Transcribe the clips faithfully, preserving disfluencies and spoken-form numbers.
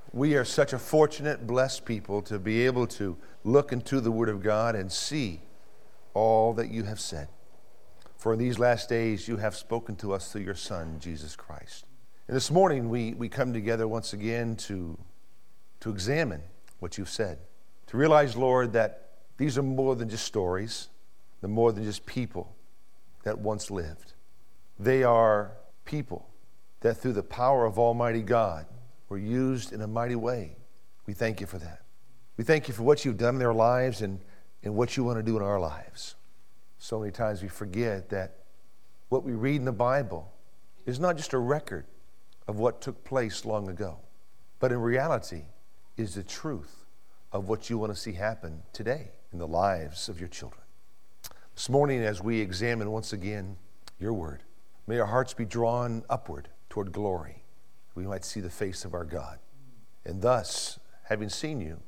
We are such a fortunate, blessed people to be able to look into the Word of God and see all that you have said. For in these last days you have spoken to us through your Son, Jesus Christ. And this morning we, we come together once again to, to examine what you've said. To realize, Lord, that these are more than just stories. They're more than just people that once lived. They are people that through the power of Almighty God were used in a mighty way. We thank you for that. We thank you for what you've done in their lives and, and what you want to do in our lives. So many times we forget that what we read in the Bible is not just a record of what took place long ago, but in reality is the truth of what you want to see happen today in the lives of your children. This morning, as we examine once again your word, may our hearts be drawn upward toward glory. We might see the face of our God, and thus, having seen you,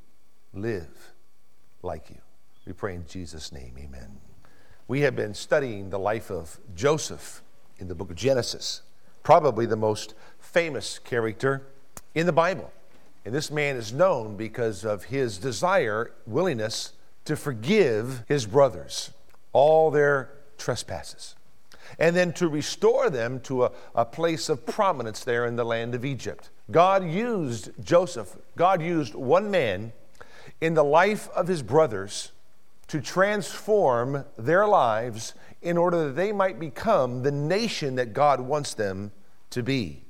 live like you. We pray in Jesus' name, amen. We have been studying the life of Joseph in the book of Genesis, probably the most famous character in the Bible. And this man is known because of his desire, willingness to forgive his brothers all their trespasses, and then to restore them to a, a place of prominence there in the land of Egypt. God used Joseph, God used one man in the life of his brothers to transform their lives in order that they might become the nation that God wants them to be.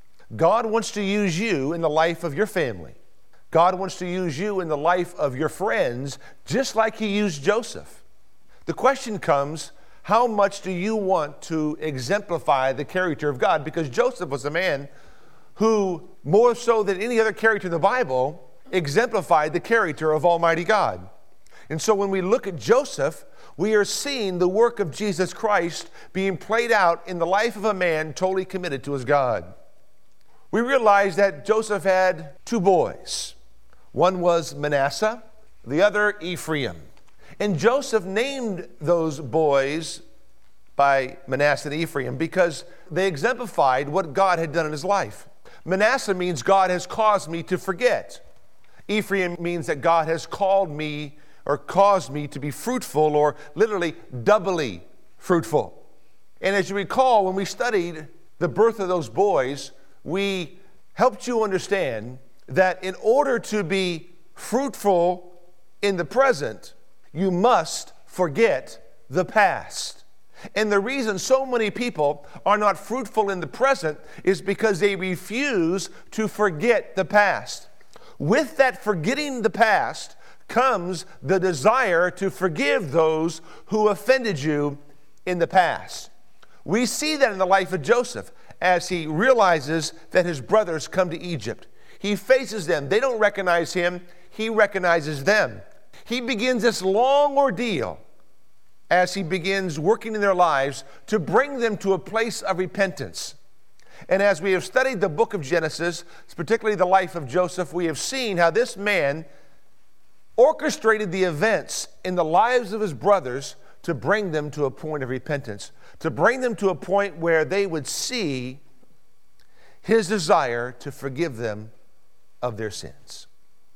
God wants to use you in the life of your family. God wants to use you in the life of your friends, just like he used Joseph. The question comes, how much do you want to exemplify the character of God? Because Joseph was a man who, more so than any other character in the Bible, exemplified the character of Almighty God. And so when we look at Joseph, we are seeing the work of Jesus Christ being played out in the life of a man totally committed to his God. We realize that Joseph had two boys. One was Manasseh, the other Ephraim. And Joseph named those boys by Manasseh and Ephraim because they exemplified what God had done in his life. Manasseh means God has caused me to forget. Ephraim means that God has called me or caused me to be fruitful, or literally doubly fruitful. And as you recall, when we studied the birth of those boys, we helped you understand that in order to be fruitful in the present, you must forget the past. And the reason so many people are not fruitful in the present is because they refuse to forget the past. With that forgetting the past comes the desire to forgive those who offended you in the past. We see that in the life of Joseph as he realizes that his brothers come to Egypt. He faces them. They don't recognize him. He recognizes them. He begins this long ordeal as he begins working in their lives to bring them to a place of repentance. And as we have studied the book of Genesis, particularly the life of Joseph, we have seen how this man orchestrated the events in the lives of his brothers to bring them to a point of repentance, to bring them to a point where they would see his desire to forgive them of their sins.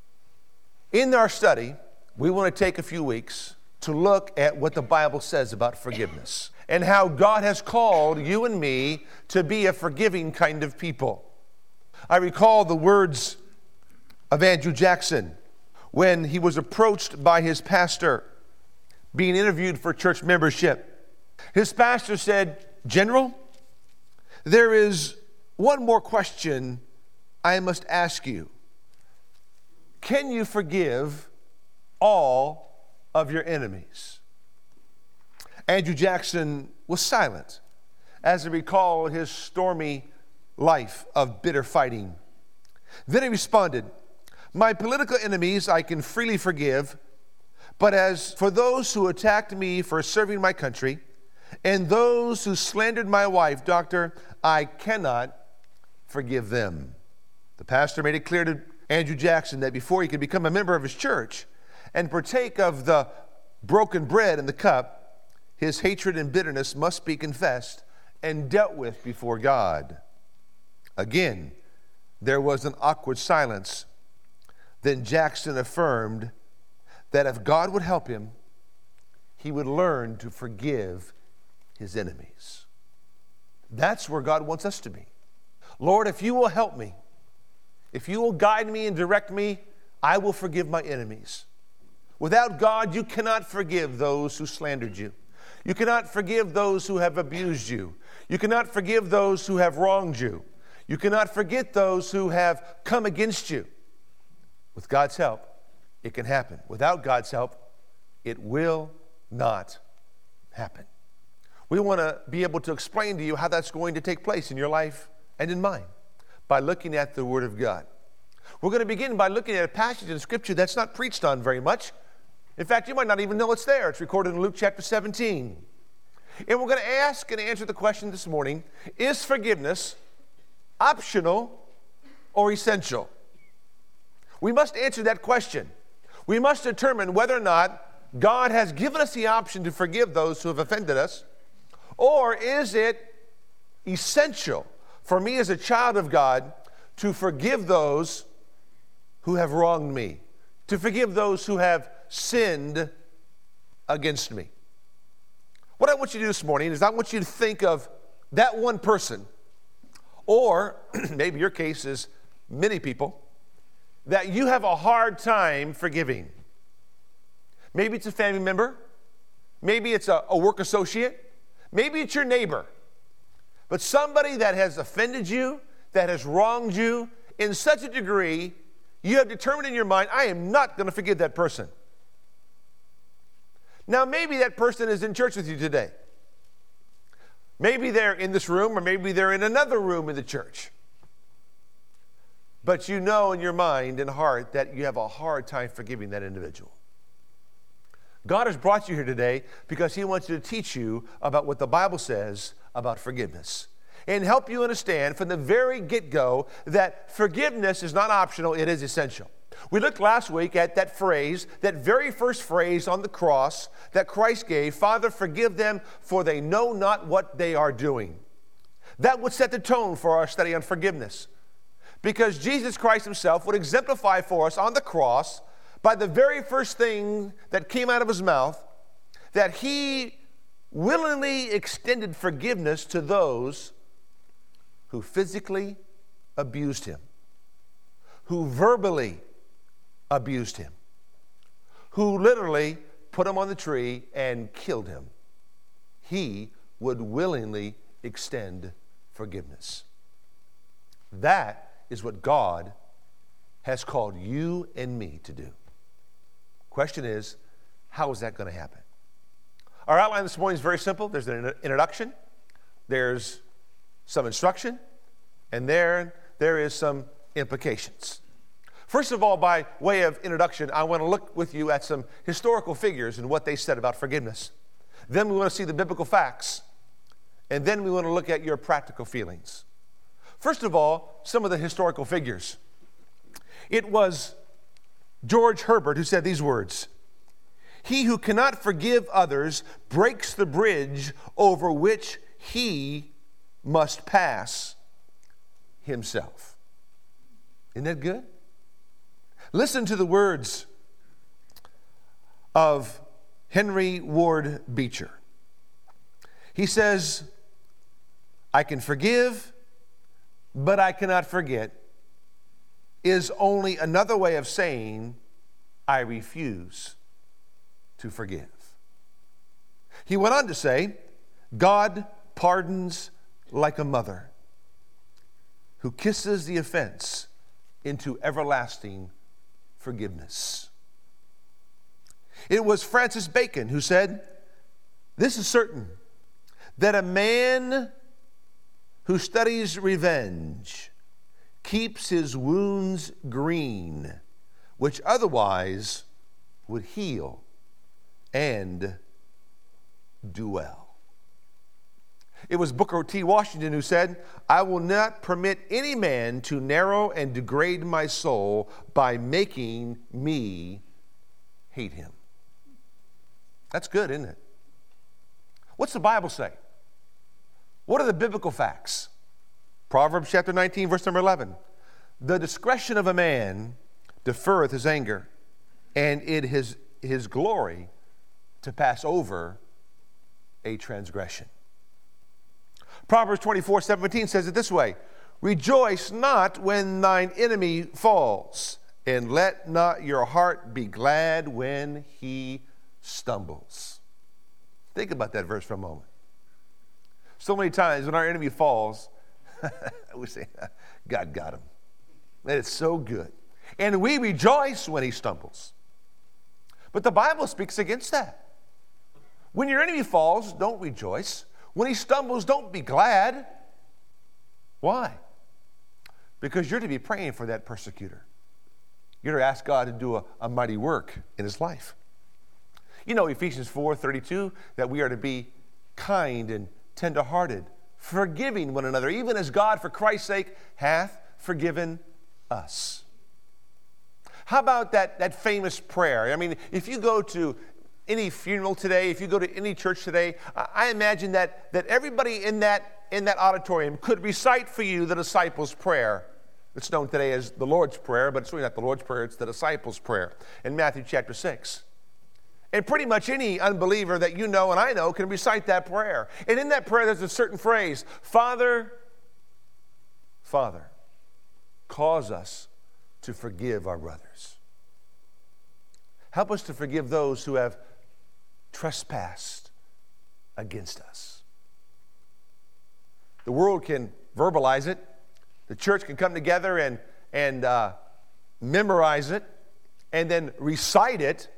In our study, we want to take a few weeks to look at what the Bible says about forgiveness and how God has called you and me to be a forgiving kind of people. I recall the words of Andrew Jackson when he was approached by his pastor being interviewed for church membership. His pastor said, "General, there is one more question I must ask you. Can you forgive all of your enemies?" Andrew Jackson was silent as he recalled his stormy life of bitter fighting. Then he responded, "My political enemies I can freely forgive, but as for those who attacked me for serving my country and those who slandered my wife, doctor, I cannot forgive them." The pastor made it clear to Andrew Jackson that before he could become a member of his church and partake of the broken bread and the cup, his hatred and bitterness must be confessed and dealt with before God. Again, there was an awkward silence then Jackson affirmed that if God would help him, he would learn to forgive his enemies. That's where God wants us to be. Lord, if you will help me, if you will guide me and direct me, I will forgive my enemies. Without God, you cannot forgive those who slandered you. You cannot forgive those who have abused you. You cannot forgive those who have wronged you. You cannot forget those who have come against you. With God's help, it can happen. Without God's help, it will not happen. We want to be able to explain to you how that's going to take place in your life and in mine by looking at the Word of God. We're going to begin by looking at a passage in Scripture that's not preached on very much. In fact, you might not even know it's there. It's recorded in Luke chapter seventeen. And we're going to ask and answer the question this morning, is forgiveness optional or essential? We must answer that question. We must determine whether or not God has given us the option to forgive those who have offended us, or is it essential for me as a child of God to forgive those who have wronged me, to forgive those who have sinned against me? What I want you to do this morning is I want you to think of that one person, or maybe your case is many people, that you have a hard time forgiving. Maybe it's a family member. Maybe it's a, a work associate. Maybe it's your neighbor. But somebody that has offended you, that has wronged you in such a degree, you have determined in your mind, I am not going to forgive that person. Now, maybe that person is in church with you today. Maybe they're in this room, or maybe they're in another room in the church. But you know in your mind and heart that you have a hard time forgiving that individual. God has brought you here today because He wants to teach you about what the Bible says about forgiveness and help you understand from the very get-go that forgiveness is not optional, it is essential. We looked last week at that phrase, that very first phrase on the cross that Christ gave, Father, forgive them, for they know not what they are doing. That would set the tone for our study on forgiveness, because Jesus Christ Himself would exemplify for us on the cross by the very first thing that came out of His mouth, that He willingly extended forgiveness to those who physically abused Him, who verbally abused Him, who literally put Him on the tree and killed Him. He would willingly extend forgiveness. That is what God has called you and me to do. Question is, how is that going to happen? Our outline this morning is very simple. There's an introduction, there's some instruction, and there, there is some implications. First of all, by way of introduction, I want to look with you at some historical figures and what they said about forgiveness. Then we want to see the biblical facts, and then we want to look at your practical feelings. First of all, some of the historical figures. It was George Herbert who said these words: "He who cannot forgive others breaks the bridge over which he must pass himself." Isn't that good? Listen to the words of Henry Ward Beecher. He says, "I can forgive, but I cannot forget is only another way of saying I refuse to forgive." He went on to say, "God pardons like a mother who kisses the offense into everlasting forgiveness." It was Francis Bacon who said, "This is certain, that a man who studies revenge keeps his wounds green, which otherwise would heal and do well." It was Booker T. Washington who said, "I will not permit any man to narrow and degrade my soul by making me hate him." That's good, isn't it? What's the Bible say? What are the biblical facts? Proverbs chapter nineteen, verse number eleven. "The discretion of a man deferreth his anger, and it is his glory to pass over a transgression. Proverbs twenty-four seventeen says it this way, rejoice not when thine enemy falls, and let not your heart be glad when he stumbles. Think about that verse for a moment. So many times when our enemy falls, we say, God got him. That is so good. And we rejoice when he stumbles. But the Bible speaks against that. When your enemy falls, don't rejoice. When he stumbles, don't be glad. Why? Because you're to be praying for that persecutor. You're to ask God to do a, a mighty work in his life. You know, Ephesians four thirty-two, that we are to be kind and tenderhearted, forgiving one another, even as God, for Christ's sake, hath forgiven us. How about that, that famous prayer? I mean, if you go to any funeral today, if you go to any church today, I imagine that, that everybody in that, in that auditorium could recite for you the disciples' prayer. It's known today as the Lord's Prayer, but it's really not the Lord's Prayer, it's the disciples' prayer in Matthew chapter six. And pretty much any unbeliever that you know and I know can recite that prayer. And in that prayer, there's a certain phrase, Father, Father, cause us to forgive our brothers. Help us to forgive those who have trespassed against us. The world can verbalize it. The church can come together and, and uh, memorize it and then recite it.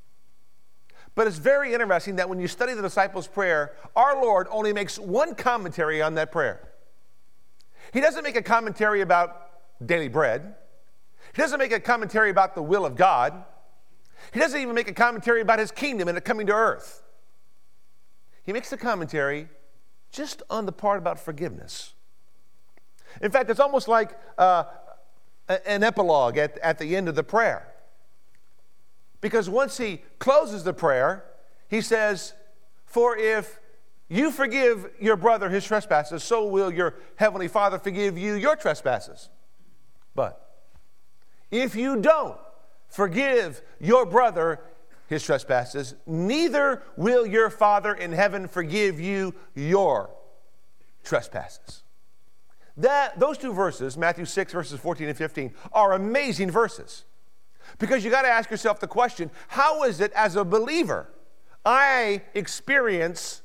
But it's very interesting that when you study the disciples' prayer, our Lord only makes one commentary on that prayer. He doesn't make a commentary about daily bread. He doesn't make a commentary about the will of God. He doesn't even make a commentary about his kingdom and it coming to earth. He makes a commentary just on the part about forgiveness. In fact, it's almost like uh, an epilogue at, at the end of the prayer. Because once he closes the prayer, he says, for if you forgive your brother his trespasses, so will your heavenly Father forgive you your trespasses. But if you don't forgive your brother his trespasses, neither will your Father in heaven forgive you your trespasses. That, those two verses, Matthew six, verses fourteen and fifteen, are amazing verses. Because you got to ask yourself the question, how is it as a believer I experience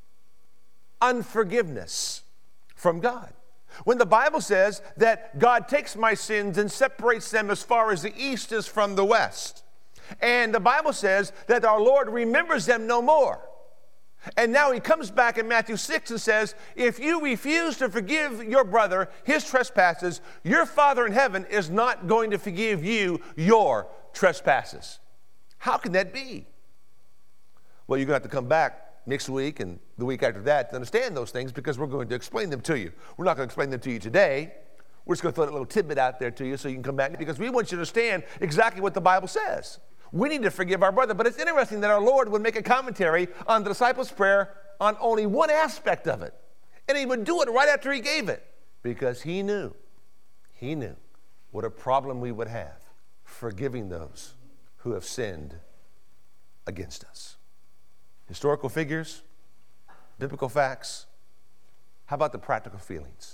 unforgiveness from God? When the Bible says that God takes my sins and separates them as far as the east is from the west. And the Bible says that our Lord remembers them no more. And now he comes back in Matthew six and says, if you refuse to forgive your brother his trespasses, your Father in heaven is not going to forgive you your trespasses. How can that be? Well, you're going to have to come back next week and the week after that to understand those things, because we're going to explain them to you. We're not going to explain them to you today. We're just going to throw a little tidbit out there to you so you can come back, because we want you to understand exactly what the Bible says. We need to forgive our brother. But it's interesting that our Lord would make a commentary on the disciples' prayer on only one aspect of it. And he would do it right after he gave it, because he knew, he knew what a problem we would have forgiving those who have sinned against us. Historical figures, biblical facts. How about the practical feelings?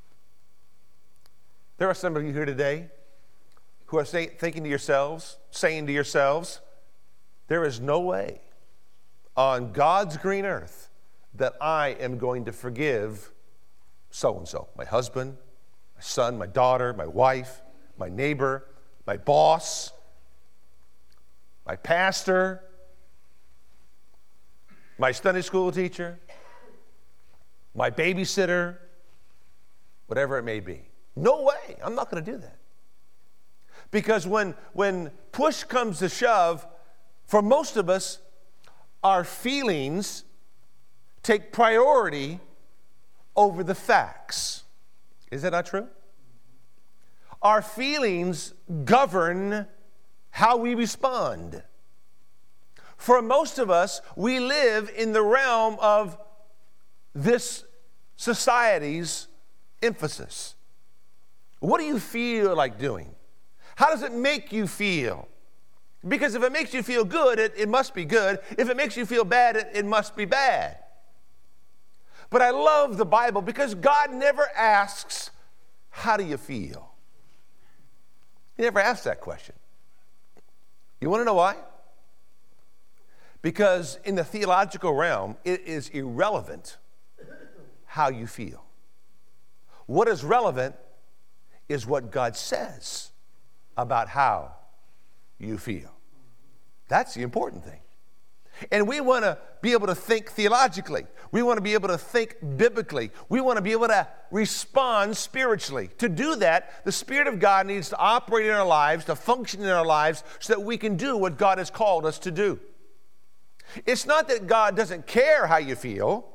There are some of you here today who are say, thinking to yourselves, saying to yourselves, there is no way on God's green earth that I am going to forgive so-and-so, my husband, my son, my daughter, my wife, my neighbor, my boss, my pastor, my Sunday school teacher, my babysitter, whatever it may be. No way, I'm not going to do that. Because when, when push comes to shove, for most of us, our feelings take priority over the facts. Is that not true? Our feelings govern how we respond. For most of us, we live in the realm of this society's emphasis. What do you feel like doing? How does it make you feel? Because if it makes you feel good, it, it must be good. If it makes you feel bad, it, it must be bad. But I love the Bible because God never asks, how do you feel? He never asks that question. You want to know why? Because in the theological realm, it is irrelevant how you feel. What is relevant is what God says about how you feel. That's the important thing. And we want to be able to think theologically. We want to be able to think biblically. We want to be able to respond spiritually. To do that, the Spirit of God needs to operate in our lives, to function in our lives, so that we can do what God has called us to do. It's not that God doesn't care how you feel,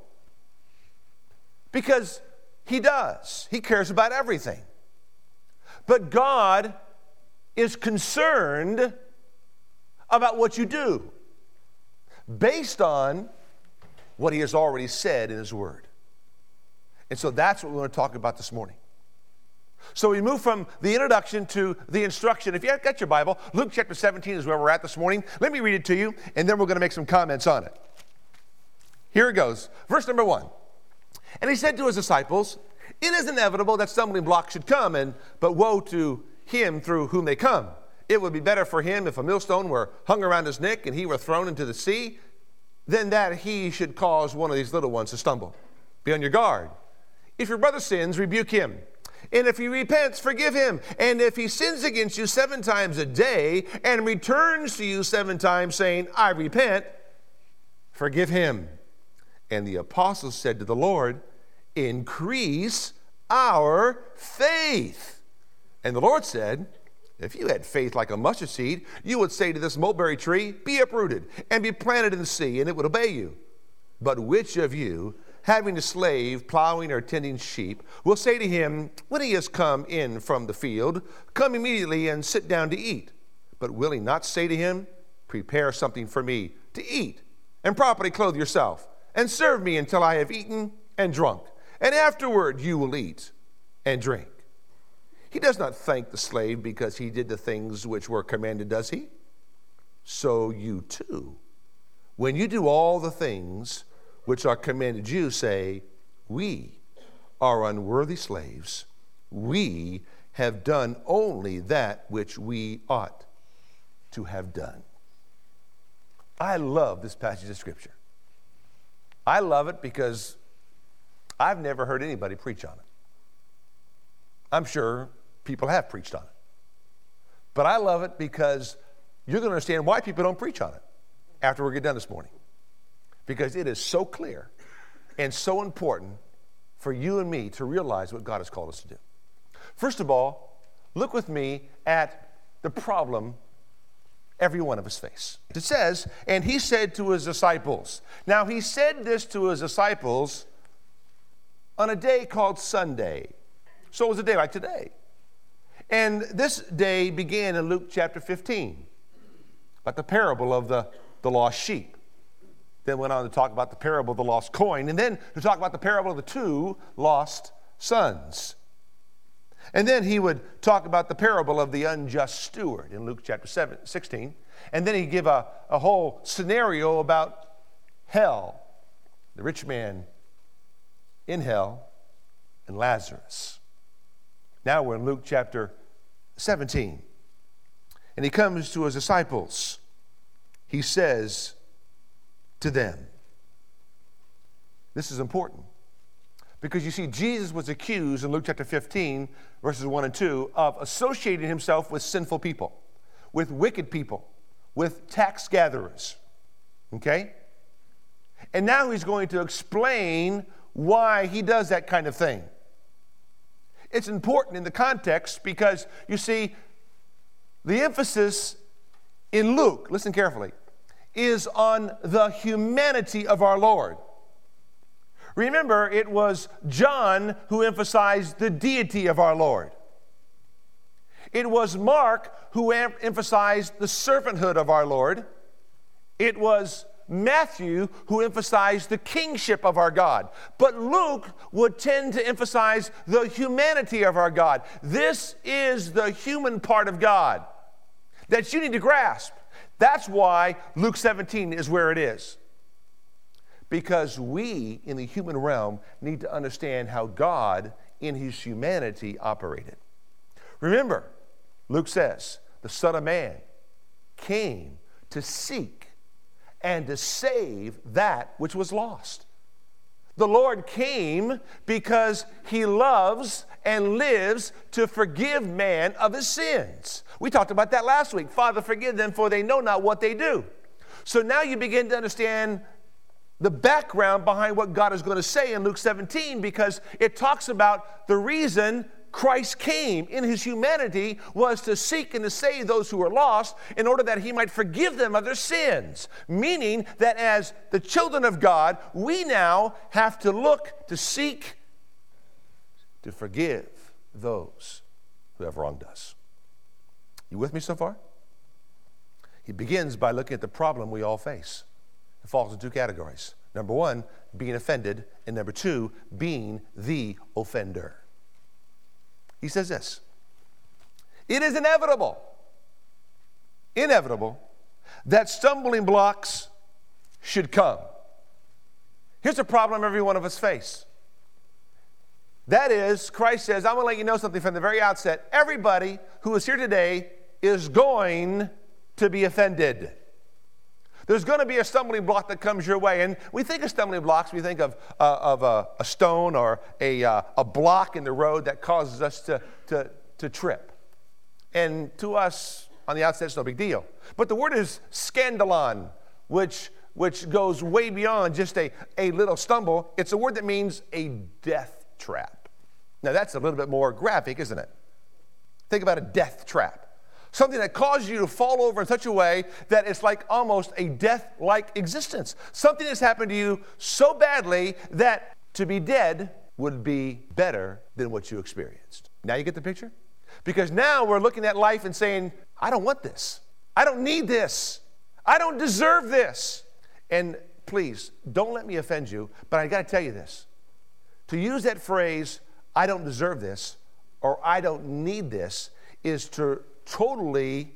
because He does. He cares about everything. But God is concerned about what you do based on what He has already said in His Word. And so that's what we want to talk about this morning. So we move from the introduction to the instruction. If you've got your Bible, Luke chapter seventeen is where we're at this morning. Let me read it to you, and then we're going to make some comments on it. Here it goes. Verse number one. And He said to His disciples, it is inevitable that stumbling blocks should come, and but woe to him through whom they come. It would be better for him if a millstone were hung around his neck and he were thrown into the sea, than that he should cause one of these little ones to stumble. Be on your guard. If your brother sins, rebuke him. And if he repents, forgive him. And if he sins against you seven times a day and returns to you seven times saying, I repent, forgive him. And the apostles said to the Lord, increase our faith. And the Lord said, if you had faith like a mustard seed, you would say to this mulberry tree, be uprooted and be planted in the sea, and it would obey you. But which of you, having a slave plowing or tending sheep, will say to him, when he has come in from the field, come immediately and sit down to eat? But will he not say to him, prepare something for me to eat, and properly clothe yourself, and serve me until I have eaten and drunk, and afterward you will eat and drink? He does not thank the slave because he did the things which were commanded, does he? So you too, when you do all the things which are commanded you, say, we are unworthy slaves. We have done only that which we ought to have done. I love this passage of Scripture. I love it because I've never heard anybody preach on it. I'm sure people have preached on it. But I love it because you're going to understand why people don't preach on it after we get done this morning. Because it is so clear and so important for you and me to realize what God has called us to do. First of all, look with me at the problem every one of us face. It says, and he said to his disciples. Now, he said this to his disciples on a day called Sunday. So it was a day like today. And this day began in Luke chapter fifteen, about the parable of the, the lost sheep. Then went on to talk about the parable of the lost coin, and then to talk about the parable of the two lost sons. And then he would talk about the parable of the unjust steward in Luke chapter seven, sixteen. And then he'd give a, a whole scenario about hell, the rich man in hell, and Lazarus. Now we're in Luke chapter seventeen. And he comes to his disciples. He says to them, this is important, because you see, Jesus was accused in Luke chapter fifteen, verses one and two, of associating himself with sinful people, with wicked people, with tax gatherers. Okay? And now he's going to explain why he does that kind of thing. It's important in the context because, you see, the emphasis in Luke, listen carefully, is on the humanity of our Lord. Remember, it was John who emphasized the deity of our Lord. It was Mark who em- emphasized the servanthood of our Lord. It was Matthew, who emphasized the kingship of our God. But Luke would tend to emphasize the humanity of our God. This is the human part of God that you need to grasp. That's why Luke seventeen is where it is. Because we, in the human realm, need to understand how God, in his humanity, operated. Remember, Luke says, the Son of Man came to seek and to save that which was lost. The Lord came because he loves and lives to forgive man of his sins. We talked about that last week. Father, forgive them, for they know not what they do. So now you begin to understand the background behind what God is going to say in Luke seventeen, because it talks about the reason Christ came in his humanity was to seek and to save those who were lost in order that he might forgive them of their sins. Meaning that as the children of God, we now have to look to seek to forgive those who have wronged us. You with me so far? He begins by looking at the problem we all face. It falls in two categories. Number one, being offended, and number two, being the offender. He says this: it is inevitable, inevitable that stumbling blocks should come. Here's a problem every one of us face. That is, Christ says, I'm going to let you know something from the very outset. Everybody who is here today is going to be offended. There's going to be a stumbling block that comes your way. And we think of stumbling blocks, we think of, uh, of a, a stone or a, uh, a block in the road that causes us to, to, to trip. And to us, on the outset, it's no big deal. But the word is scandalon, which, which goes way beyond just a, a little stumble. It's a word that means a death trap. Now, that's a little bit more graphic, isn't it? Think about a death trap. Something that causes you to fall over in such a way that it's like almost a death-like existence. Something has happened to you so badly that to be dead would be better than what you experienced. Now you get the picture? Because now we're looking at life and saying, I don't want this. I don't need this. I don't deserve this. And please, don't let me offend you, but I got to tell you this. To use that phrase, I don't deserve this, or I don't need this, is to totally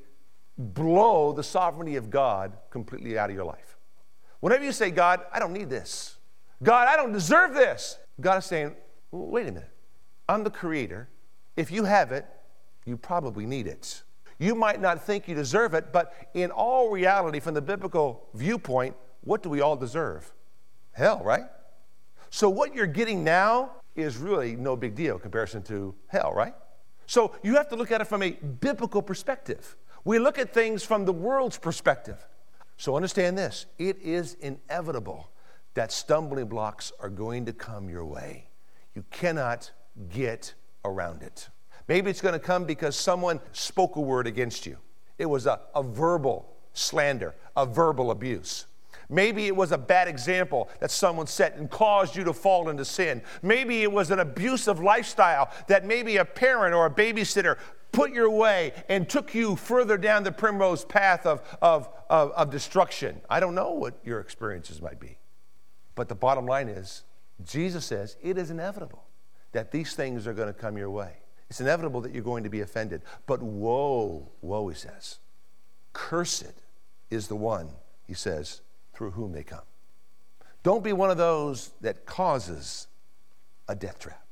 blow the sovereignty of God completely out of your life. Whenever you say, God, I don't need this. God, I don't deserve this. God is saying, well, wait a minute. I'm the creator. If you have it, you probably need it. You might not think you deserve it, but in all reality, from the biblical viewpoint, what do we all deserve? Hell, right? So what you're getting now is really no big deal in comparison to hell, right? So you have to look at it from a biblical perspective. We look at things from the world's perspective. So understand this: it is inevitable that stumbling blocks are going to come your way. You cannot get around it. Maybe it's going to come because someone spoke a word against you. It was a, a verbal slander, a verbal abuse. Maybe it was a bad example that someone set and caused you to fall into sin. Maybe it was an abusive lifestyle that maybe a parent or a babysitter put your way and took you further down the primrose path of, of, of, of destruction. I don't know what your experiences might be. But the bottom line is, Jesus says it is inevitable that these things are going to come your way. It's inevitable that you're going to be offended. But woe, woe, he says. Cursed is the one, he says, through whom they come. Don't be one of those that causes a death trap.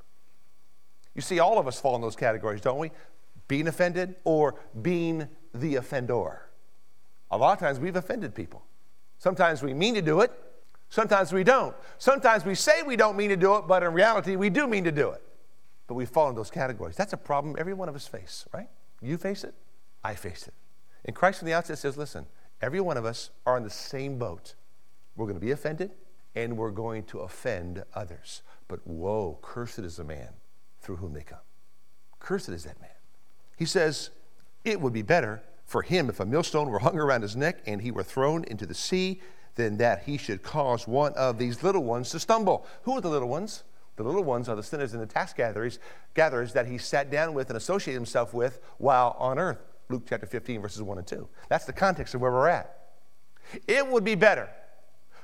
You see, all of us fall in those categories, don't we? Being offended or being the offender. A lot of times we've offended people. Sometimes we mean to do it. Sometimes we don't. Sometimes we say we don't mean to do it, but in reality we do mean to do it. But we fall in those categories. That's a problem every one of us face, right? You face it. I face it. And Christ from the outset says, listen, every one of us are in the same boat. We're going to be offended, and we're going to offend others. But woe, cursed is the man through whom they come. Cursed is that man. He says, it would be better for him if a millstone were hung around his neck and he were thrown into the sea than that he should cause one of these little ones to stumble. Who are the little ones? The little ones are the sinners and the tax gatherers, gatherers that he sat down with and associated himself with while on earth. Luke chapter fifteen, verses one and two. That's the context of where we're at. It would be better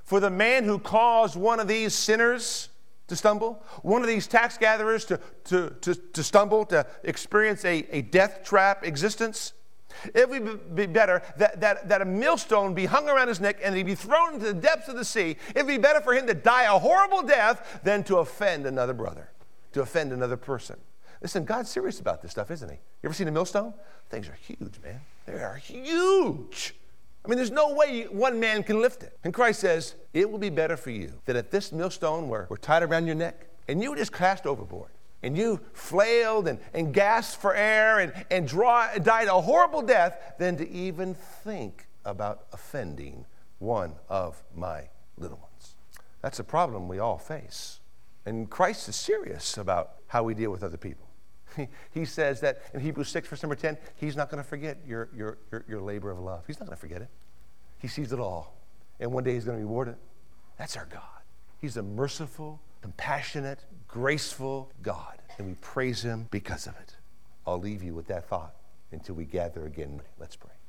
for the man who caused one of these sinners to stumble, one of these tax gatherers to, to, to, to stumble, to experience a, a death trap existence? It would be better that, that, that a millstone be hung around his neck and he be thrown into the depths of the sea. It would be better for him to die a horrible death than to offend another brother, to offend another person. Listen, God's serious about this stuff, isn't he? You ever seen a millstone? Things are huge, man. They are huge. I mean, there's no way one man can lift it. And Christ says, it will be better for you that if this millstone were, were tied around your neck and you were just cast overboard and you flailed and, and gasped for air and, and draw, died a horrible death than to even think about offending one of my little ones. That's a problem we all face. And Christ is serious about how we deal with other people. He, he says that in Hebrews six, verse number ten, he's not going to forget your, your, your, your labor of love. He's not going to forget it. He sees it all. And one day he's going to reward it. That's our God. He's a merciful, compassionate, graceful God. And we praise him because of it. I'll leave you with that thought until we gather again. Let's pray.